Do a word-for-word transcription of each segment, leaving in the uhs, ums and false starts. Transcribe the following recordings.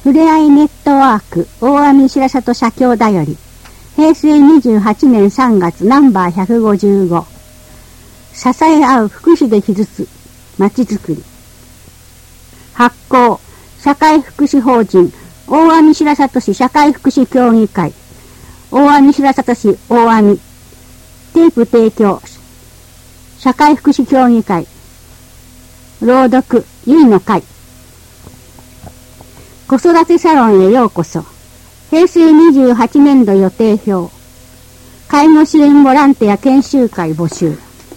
ふれあいネットワーク大網白里社協だよりへいせいにじゅうはちねんさんがつナンバーひゃくごじゅうご支え合う福祉で築くまちづくり発行社会福祉法人大網白里市社会福祉協議会大網白里市大網テープ提供社会福祉協議会朗読ゆいの会子育てサロンへようこそ。へいせいにじゅうはちねんど予定表介護支援ボランティア研修会募集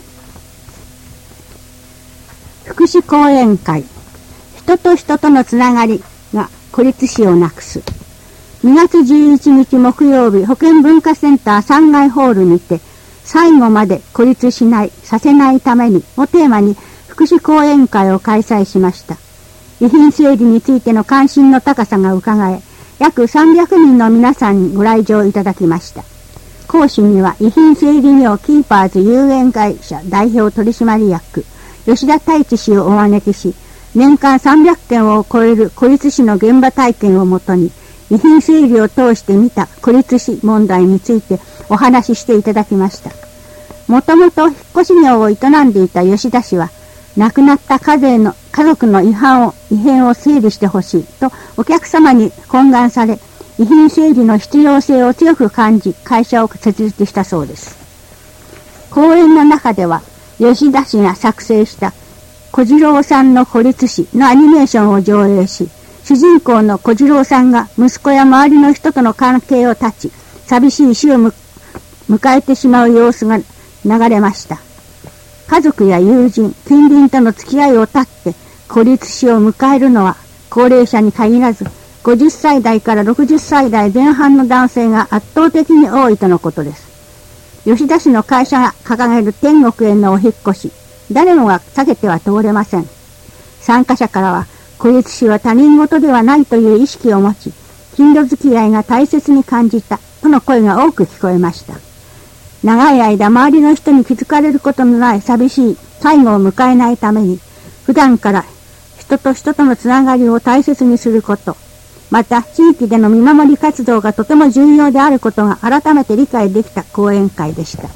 福祉講演会人と人とのつながりが孤立死をなくすにがつじゅういちにち木曜日保健文化センターさんがいホールにて最後まで孤立しないさせないためにをテーマに福祉講演会を開催しました。遺品整理についての関心の高さが伺え約さんびゃくにんの皆さんにご来場いただきました。講師には遺品整理業キーパーズ有限会社代表取締役吉田太一氏をお招きし年間さんびゃっけんを超える孤立死の現場体験をもとに遺品整理を通して見た孤立死問題についてお話ししていただきました。もともと引っ越し業を営んでいた吉田氏は亡くなった家族の家族の遺憾を異変を整理してほしいとお客様に懇願され遺品整理の必要性を強く感じ会社を設立したそうです。講演の中では吉田氏が作成した小次郎さんの孤立死のアニメーションを上映し主人公の小次郎さんが息子や周りの人との関係を断ち寂しい死を迎えてしまう様子が流れました。家族や友人、近隣との付き合いを断って孤立死を迎えるのは高齢者に限らずごじゅっさいだいからろくじゅっさいだいぜん半の男性が圧倒的に多いとのことです。吉田氏の会社が掲げる天国へのお引っ越し、誰もが避けては通れません。参加者からは孤立死は他人事ではないという意識を持ち、近所付き合いが大切に感じたとの声が多く聞こえました。長い間周りの人に気づかれることのない寂しい最後を迎えないために普段から人と人とのつながりを大切にすること、また地域での見守り活動がとても重要であることが改めて理解できた講演会でした。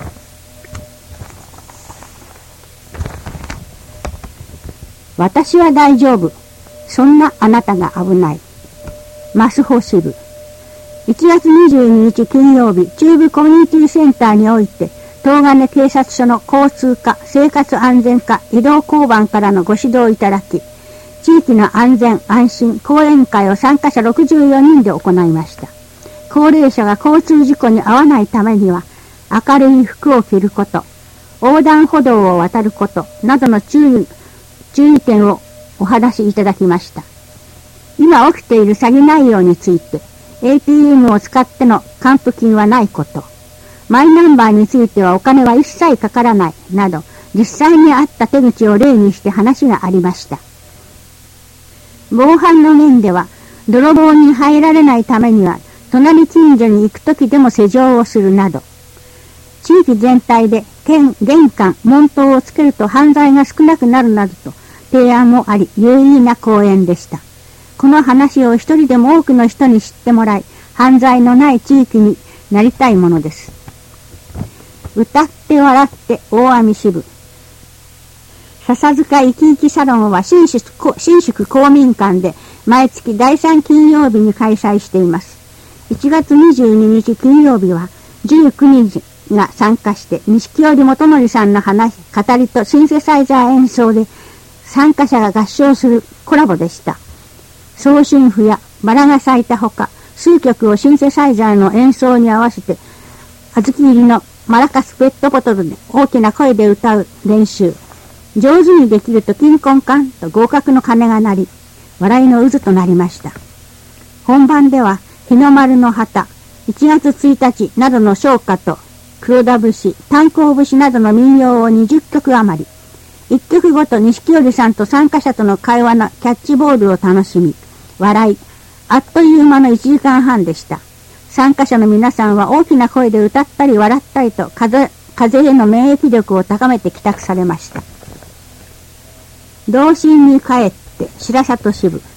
私は大丈夫。そんなあなたが危ない。マスホ支部いちがつにじゅうににち金曜日、中部コミュニティセンターにおいて、東金警察署の交通課、生活安全課、移動交番からのご指導いただき、地域の安全安心講演会を参加者ろくじゅうよにんで行いました。高齢者が交通事故に遭わないためには、明るい服を着ること、横断歩道を渡ること、などの注意、注意点をお話しいただきました。今起きている詐欺内容について、エーティーエム を使っての還付金はないこと、マイナンバーについてはお金は一切かからないなど、実際にあった手口を例にして話がありました。防犯の面では、泥棒に入られないためには、隣近所に行くときでも施錠をするなど、地域全体で玄関、門灯をつけると犯罪が少なくなるなどと提案もあり、有意義な講演でした。この話を一人でも多くの人に知ってもらい、犯罪のない地域になりたいものです。歌って笑って大網支部。笹塚いきいきサロンは新宿、新宿公民館で毎月だいさん金曜日に開催しています。いちがつにじゅうににち金曜日はじゅうきゅうにんが参加して錦織元則さんの話、語りとシンセサイザー演奏で参加者が合唱するコラボでした。早春譜やバラが咲いたほか、数曲をシンセサイザーの演奏に合わせて、小豆入りのマラカスペットボトルで大きな声で歌う練習。上手にできるとキンコンカンと合格の鐘が鳴り、笑いの渦となりました。本番では、日の丸の旗、いちがつついたちなどの唱歌と、黒田節、炭鉱節などの民謡をにじゅっきょく余り、いっきょくごと錦織さんと参加者との会話のキャッチボールを楽しみ、笑い、あっという間のいちじかんはんでした。参加者の皆さんは大きな声で歌ったり笑ったりと風、風邪への免疫力を高めて帰宅されました。童心に帰って白里支部。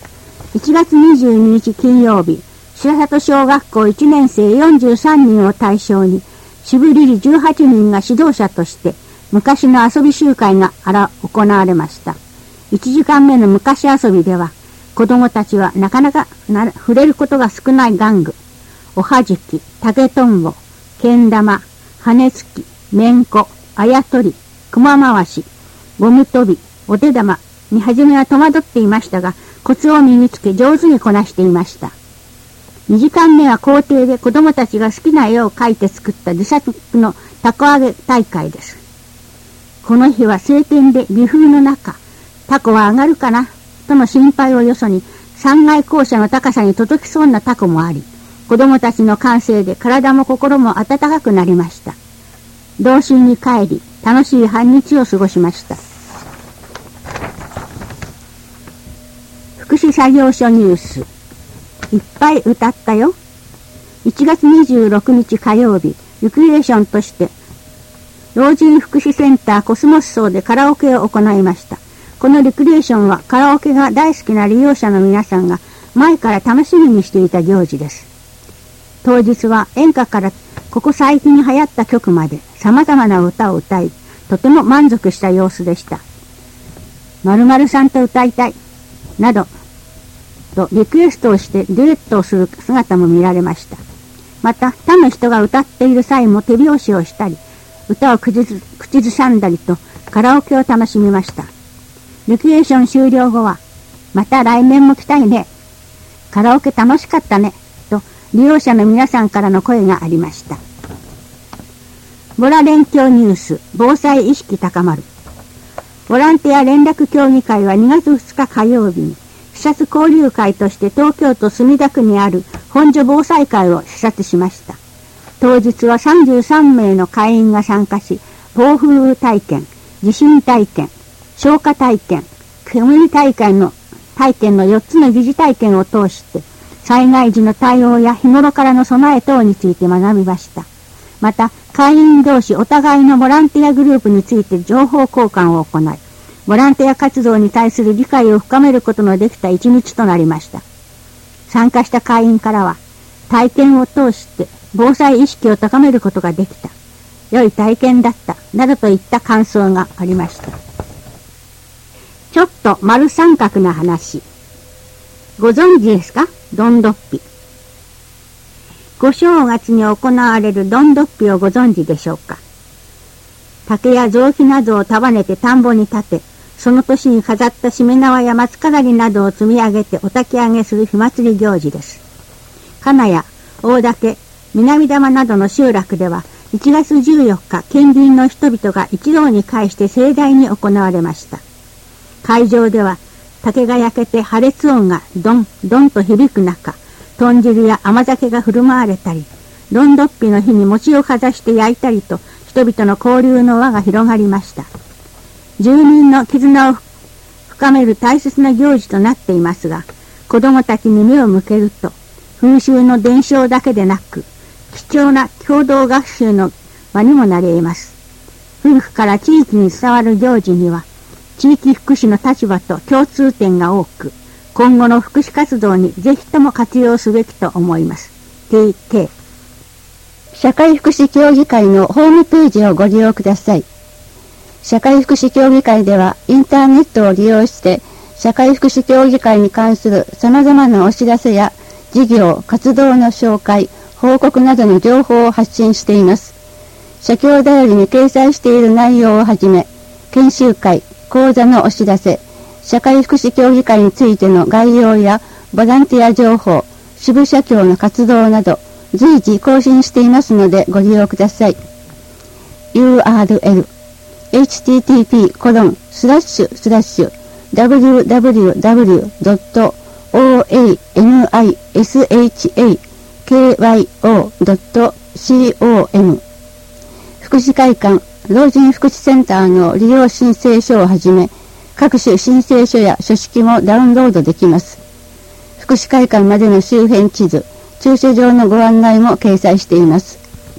いちがつにじゅうににち金曜日、白里小学校いちねんせいよんじゅうさんにんを対象に、支部理事じゅうはちにんが指導者として、昔の遊び集会があら行われました。いちじかんめの昔遊びでは、子供たちはなかなかな触れることが少ない玩具、おはじき、竹とんぼ、けん玉、羽つき、めんこ、あやとり、くま回し、ゴム跳び、お手玉に初めは戸惑っていましたが、コツを身につけ上手にこなしていました。にじかんめは校庭で子供たちが好きな絵を描いて作った自作の凧揚げ大会です。この日は晴天で微風の中、凧は上がるかなとの心配をよそに、さんがい校舎の高さに届きそうな凧もあり、子供たちの歓声で体も心も温かくなりました。童心に帰り、楽しい半日を過ごしました。福祉作業所ニュース。いっぱい歌ったよ。いちがつにじゅうろくにち火曜日、リクリエーションとして、老人福祉センターコスモス荘でカラオケを行いました。このリクリエーションはカラオケが大好きな利用者の皆さんが前から楽しみにしていた行事です。当日は演歌からここ最近に流行った曲まで様々な歌を歌い、とても満足した様子でした。〇〇さんと歌いたい、など、とリクエストをしてデュエットをする姿も見られました。また他の人が歌っている際も手拍子をしたり、歌を口ず、口ずさんだりとカラオケを楽しみました。リクリエーション終了後は、また来年も来たいね、カラオケ楽しかったね、と利用者の皆さんからの声がありました。ボラ連協ニュース、防災意識高まる。ボランティア連絡協議会はにがつふつか火曜日に、視察交流会として東京都墨田区にある本所防災会を視察しました。当日はさんじゅうさんめいの会員が参加し、暴風雨体験、地震体験、消火体験、煙体験の体験のよっつの疑似体験を通して、災害時の対応や日頃からの備え等について学びました。また、会員同士お互いのボランティアグループについて情報交換を行い、ボランティア活動に対する理解を深めることのできた一日となりました。参加した会員からは、体験を通して防災意識を高めることができた、良い体験だった、などといった感想がありました。ちょっと丸三角な話。ご存知ですか？どんどっぴ。ご正月に行われるどんどっぴをご存知でしょうか？竹や雑木などを束ねて田んぼに立て、その年に飾ったしめ縄や松飾りなどを積み上げてお焚き上げする火祭り行事です。金谷、大岳、南玉などの集落ではいちがつじゅうよっか、近隣の人々が一堂に会して盛大に行われました。会場では竹が焼けて破裂音がドンドンと響く中、豚汁や甘酒が振る舞われたり、どんどっぴの火に餅をかざして焼いたりと、人々の交流の輪が広がりました。住民の絆を深める大切な行事となっていますが、子供たちに目を向けると、風習の伝承だけでなく、貴重な共同学習の場にもなり得ます。古くから地域に伝わる行事には、地域福祉の立場と共通点が多く、今後の福祉活動にぜひとも活用すべきと思います。ティーケー 社会福祉協議会のホームページをご利用ください。社会福祉協議会ではインターネットを利用して社会福祉協議会に関する様々なお知らせや事業、活動の紹介、報告などの情報を発信しています。社協だよりに掲載している内容をはじめ、研修会、講座のお知らせ、社会福祉協議会についての概要やボランティア情報、支部社協の活動など随時更新していますのでご利用ください。ユーアールエル エイチティーティーピーコロンスラッシュスラッシュダブリューダブリューダブリュードットオーエーエヌアイエスエイチエーケーワイオードットコム 福祉会館老人福祉センターの利用申請書をはじめ、各種申請書や書式もダウンロードできます。福祉会館までの周辺地図、駐車場のご案内も掲載しています。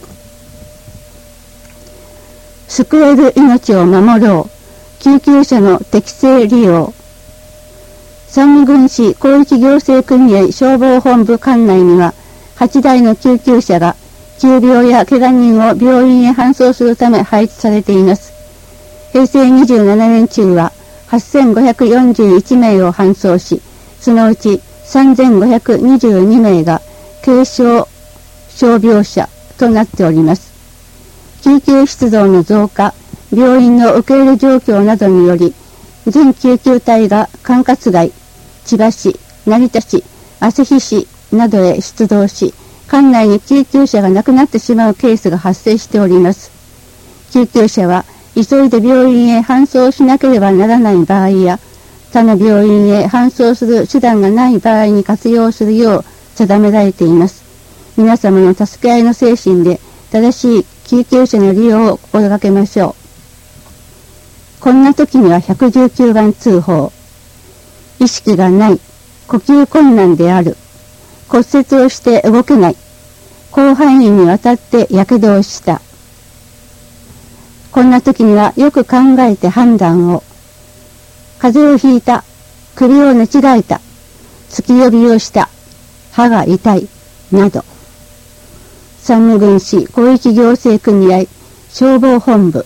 救える命を守ろう、救急車の適正利用。 山郡市広域行政組合消防本部管内にははちだいの救急車が急病や怪我人を病院へ搬送するため配置されています。平成にじゅうななねん中ははっせんごひゃくよんじゅういちめいを搬送し、そのうちさんぜんごひゃくにじゅうにめいが軽症傷病者となっております。救急出動の増加、病院の受け入れ状況などにより、全救急隊が管轄外、千葉市、成田市、旭市などへ出動し、管内に救急車がなくなってしまうケースが発生しております。救急車は急いで病院へ搬送しなければならない場合や、他の病院へ搬送する手段がない場合に活用するよう定められています。皆様の助け合いの精神で正しい救急車の利用を心がけましょう。こんな時にはひゃくじゅうきゅうばん通報。意識がない、呼吸困難である、骨折をして動けない、広範囲にわたって火傷をした。こんな時にはよく考えて判断を。風邪をひいた、首を寝違えた、突き呼びをした、歯が痛い、など。山武郡市広域行政組合消防本部。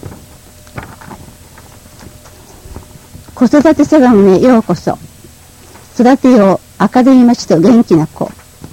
子育てサロンへようこそ。育てよう明るい町と元気な子。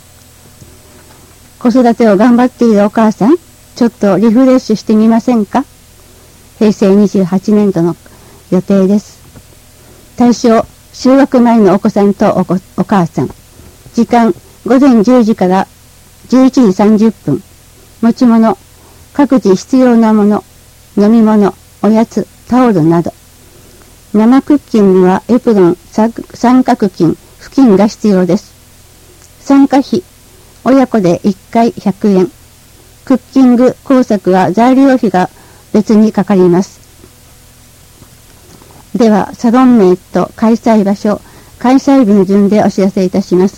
子育てを頑張っているお母さん、ちょっとリフレッシュしてみませんか？平成にじゅうはちねんどの予定です。対象、就学前のお子さんと お, こお母さん。時間、ごぜんじゅうじからじゅういちじさんじゅっぷん。持ち物、各自必要なもの、飲み物、おやつ、タオルなど。生クッキングはエプロン、参加金、付近が必要です。参加費、親子でいっかいひゃくえん。クッキング工作は材料費が別にかかります。では、サロン名と開催場所、開催日の順でお知らせいたします。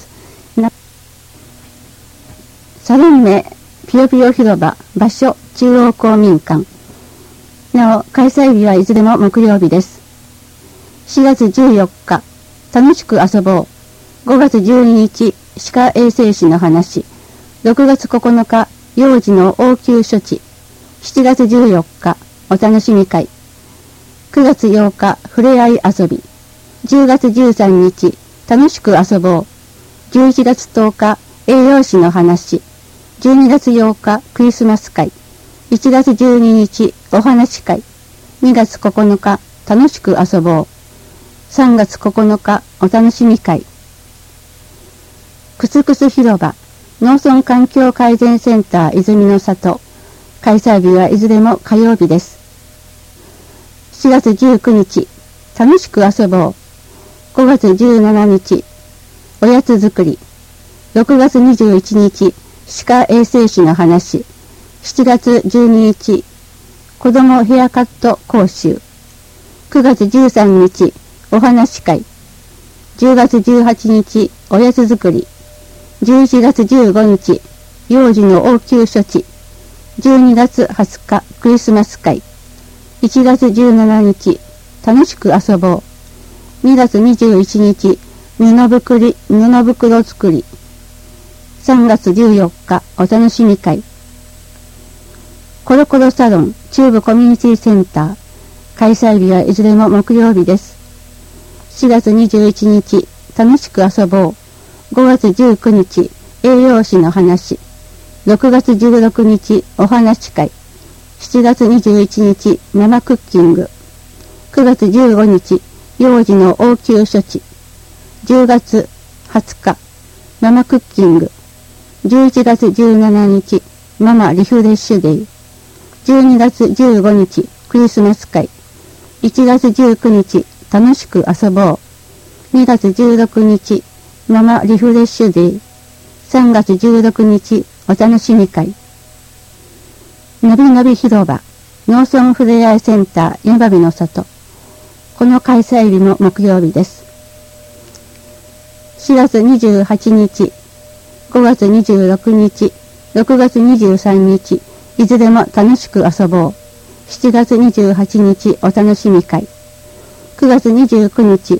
サロン名、ぴよぴよ広場、場所、中央公民館。なお、開催日はいずれも木曜日です。しがつじゅうよっか、楽しく遊ぼう。ごがつじゅうににち、歯科衛生士の話。ろくがつここのか、幼児の応急処置。しちがつじゅうよっか、お楽しみ会。くがつようか、ふれあい遊び。じゅうがつじゅうさんにち、楽しく遊ぼう。じゅういちがつとおか、栄養士の話。じゅうにがつようか、クリスマス会。いちがつじゅうににち、お話会。にがつここのか、楽しく遊ぼう。さんがつここのか、お楽しみ会。くすくす広場、農村環境改善センター泉の里。開催日はいずれも火曜日です。しがつじゅうくにち、楽しく遊ぼう。ごがつじゅうしちにち、おやつ作り。ろくがつにじゅういちにち、歯科衛生士の話。しちがつじゅうににち、子どもヘアカット講習。くがつじゅうさんにち、お話会。じゅうがつじゅうはちにち、おやつ作り。じゅういちがつじゅうごにち、幼児の応急処置。じゅうにがつはつか、クリスマス会。いちがつじゅうしちにち、楽しく遊ぼう。にがつにじゅういちにち、布袋、布袋作り。さんがつじゅうよっか、お楽しみ会。コロコロサロン、中部コミュニティセンター。開催日はいずれも木曜日です。しがつにじゅういちにち、楽しく遊ぼう。ごがつじゅうくにち、栄養士の話。ろくがつじゅうろくにち、お話会。しちがつにじゅういちにち、生クッキング。くがつじゅうごにち、幼児の応急処置。じゅうがつはつか、生クッキング。じゅういちがつじゅうしちにち、ママリフレッシュデイ。じゅうにがつじゅうごにち、クリスマス会。いちがつじゅうくにち、楽しく遊ぼう。にがつじゅうろくにち、ママリフレッシュデイ。さんがつじゅうろくにち、お楽しみ会。のびのび広場、農村ふれあいセンター山火の里。この開催日も木曜日です。しがつにじゅうはちにち、ごがつにじゅうろくにち、ろくがつにじゅうさんにち、いずれも楽しく遊ぼう。しちがつにじゅうはちにち、お楽しみ会。くがつにじゅうくにち、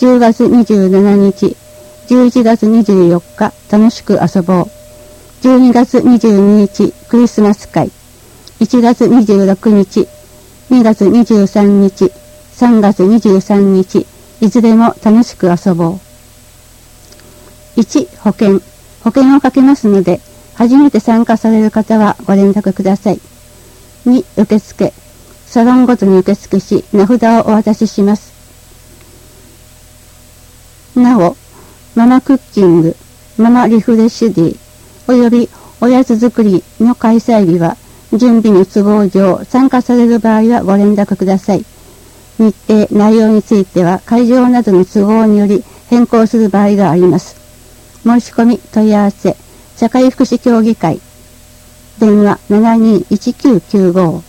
じゅうがつにじゅうしちにち、じゅういちがつにじゅうよっか楽しく遊ぼう。じゅうにがつにじゅうににちクリスマス会。いちがつにじゅうろくにち、にがつにじゅうさんにち、さんがつにじゅうさんにち、いずれも楽しく遊ぼう。いち. 保険。保険をかけますので、初めて参加される方はご連絡ください。に. 受付。サロンごとに受付し、名札をお渡しします。なお、ママクッキング、ママリフレッシュディ、およびおやつ作りの開催日は、準備の都合上、参加される場合はご連絡ください。日程、内容については、会場などの都合により変更する場合があります。申し込み、問い合わせ、社会福祉協議会、電話 ななにいちきゅうきゅうご。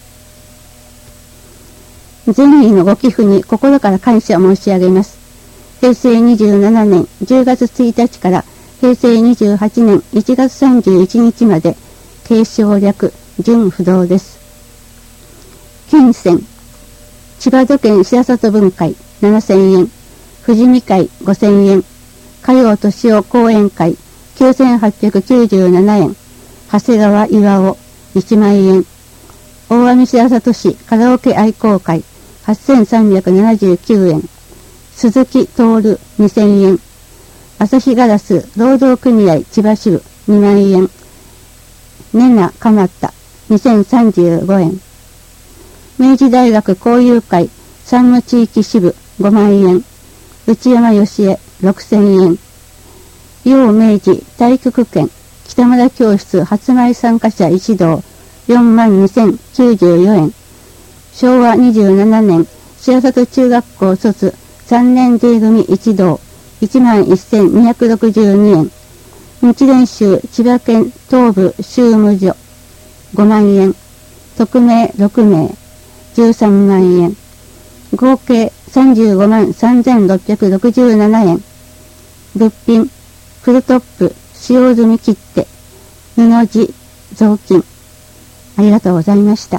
善意のご寄付に心から感謝を申し上げます。へいせいにじゅうななねんじゅうがつついたちからへいせいにじゅうはちねんいちがつさんじゅういちにちまで、継承略、純不動です。金銭、千葉土建白里分会ななせんえん、富士見会ごせんえん、火曜年男講演会きゅうせんはっぴゃくきゅうじゅうななえん、長谷川岩尾いちまんえん、大網白里市カラオケ愛好会はっせんさんびゃくななじゅうきゅうえん、鈴木徹にせんえん、朝日ガラス労働組合千葉支部にまんえん、ネナ蒲田にせんさんじゅうごえん、明治大学交友会山武地域支部ごまんえん、内山義恵ろくせんえん、陽明治太極拳北村教室発売参加者一同よんまんにせんきゅうじゅうよえん、しょうわにじゅうななねん白里中学校卒さんねん D 組一同いちまんせんにひゃくろくじゅうにえん、日蓮宗千葉県東部宗務所ごまんえん、匿名ろくめいじゅうさんまんえん、合計さんじゅうごまんさんぜんろっぴゃくろくじゅうななえん、物品プルトップ使用済み切手布地雑巾、ありがとうございました。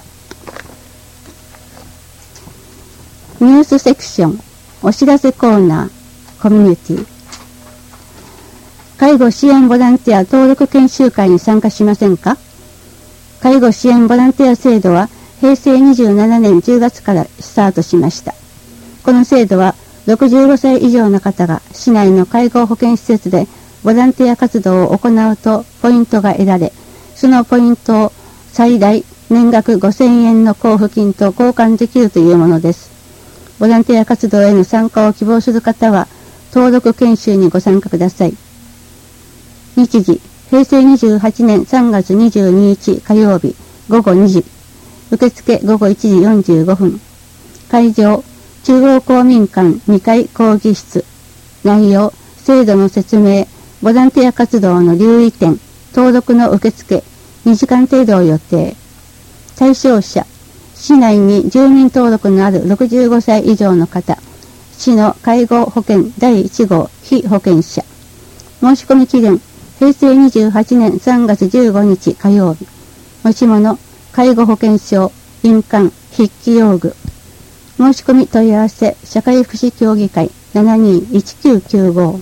ニュースセクションお知らせコーナーコミュニティ、介護支援ボランティア登録研修会に参加しませんか？介護支援ボランティア制度はへいせいにじゅうななねんじゅうがつからスタートしました。この制度はろくじゅうごさい以上の方が市内の介護保健施設でボランティア活動を行うとポイントが得られ、そのポイントを最大年額ごせんえんの交付金と交換できるというものです。ボランティア活動への参加を希望する方は登録研修にご参加ください。日時、へいせいにじゅうはちねんさんがつにじゅうににち火曜日ごごにじ、受付ごごいちじよんじゅうごふん、会場、中央公民館にかい講義室、内容、制度の説明、ボランティア活動の留意点、登録の受付、にじかん程度を予定。対象者、市内に住民登録のあるろくじゅうごさい以上の方、市の介護保険だいいちごう被保険者。申し込み期限、へいせいにじゅうはちねんさんがつじゅうごにち火曜日。持ち物、介護保険証、印鑑、筆記用具。申し込み問い合わせ、社会福祉協議会ななにいちきゅうきゅうご。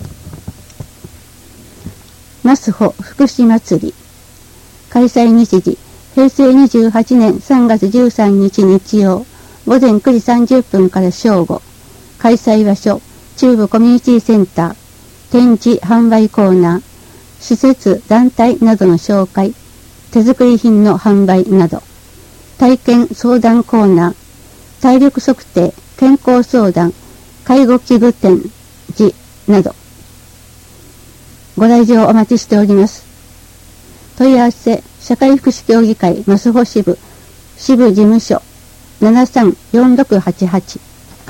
マスホ福祉祭り。開催日時、へいせいにじゅうはちねんさんがつじゅうさんにち日曜、ごぜんくじさんじゅっぷんから正午。開催場所、中部コミュニティセンター。展示販売コーナー。施設、団体などの紹介。手作り品の販売など。体験相談コーナー。体力測定、健康相談、介護器具展示など。ご来場お待ちしております。問い合わせ、社会福祉協議会増穂支部、支部事務所ななさんよんろくはちはち。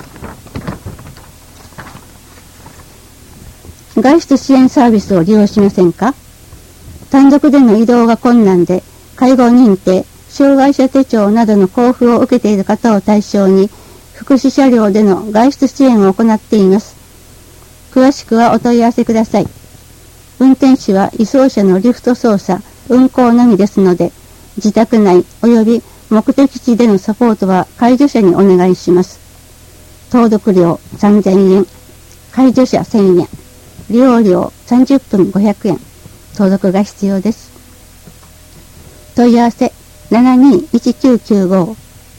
外出支援サービスを利用しませんか？単独での移動が困難で、介護認定、障害者手帳などの交付を受けている方を対象に、福祉車両での外出支援を行っています。詳しくはお問い合わせください。運転手は移送車のリフト操作、運行のみですので、自宅内及び目的地でのサポートは介助者にお願いします。登録料さんぜんえん、 介助者せんえん、利用料さんじゅっぷんごひゃくえん、登録が必要です。問い合わせ ななにいちきゅうきゅうご。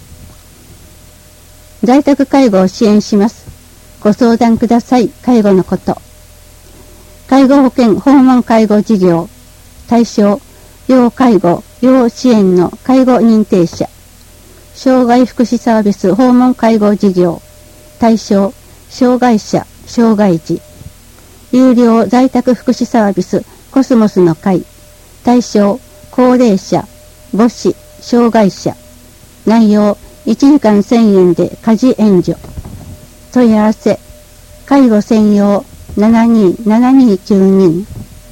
在宅介護を支援します。ご相談ください。介護のこと。介護保険訪問介護事業。対象、要介護、要支援の介護認定者。障害福祉サービス訪問介護事業。対象、障害者、障害児。有料在宅福祉サービスコスモスの会。対象、高齢者、母子、障害者。内容、いちじかんせんえんで家事援助。問い合わせ、介護専用 ななにーななにーきゅうに。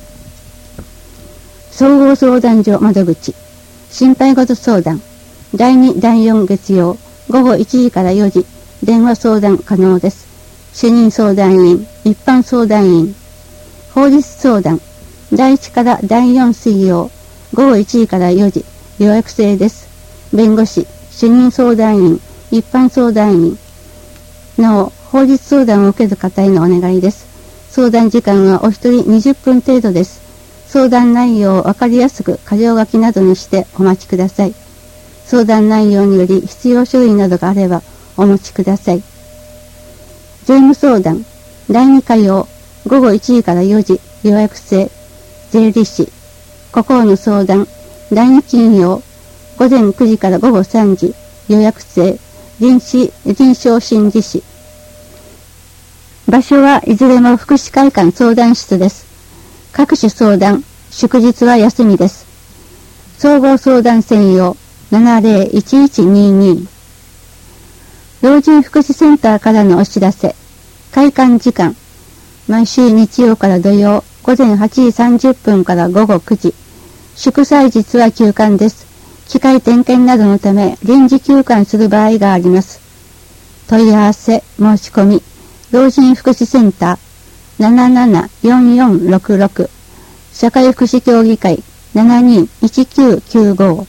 総合相談所窓口、心配事相談、だいにだいよん月曜、午後いちじからよじ、電話相談可能です。主任相談員、一般相談員。法律相談、だいいちからだいよん水曜、午後いちじからよじ、予約制です。弁護士、主任相談員、一般相談員。なお、法律相談を受ける方へのお願いです。相談時間はお一人にじゅっぷん程度です。相談内容をわかりやすく箇条書きなどにしてお待ちください。相談内容により必要書類などがあればお持ちください。税務相談、だいに火曜、午後いちじからよじ、予約制、税理士、孤高の相談、だいに金曜、午前くじから午後さんじ、予約制、臨死、臨床心理士。場所はいずれも福祉会館相談室です。各種相談、祝日は休みです。総合相談専用 ななぜろいちいちにに。老人福祉センターからのお知らせ。開館時間、毎週日曜から土曜、午前はちじさんじゅっぷんから午後くじ。祝祭日は休館です。機械点検などのため臨時休館する場合があります。問い合わせ、申し込み、老人福祉センター ななななよんよんろくろく、社会福祉協議会 ななにいちきゅうきゅうご。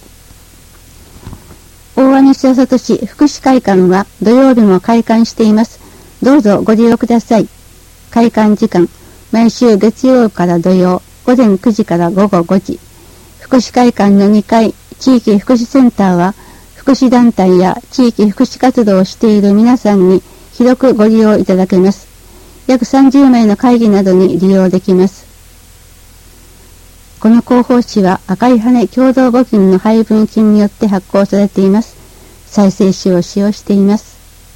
大網白里市福祉会館は土曜日も開館しています。どうぞご利用ください。開館時間、毎週月曜から土曜、午前くじから午後ごじ。福祉会館のにかい、地域福祉センターは、福祉団体や地域福祉活動をしている皆さんに広くご利用いただけます。約さんじゅうまいの会議などに利用できます。この広報誌は赤い羽共同募金の配分金によって発行されています。再生紙を使用しています。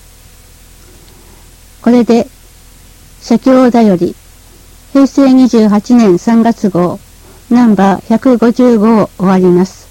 これで、社協だより、へいせいにじゅうはちねんさんがつ号、ナンバーひゃくごじゅうごを終わります。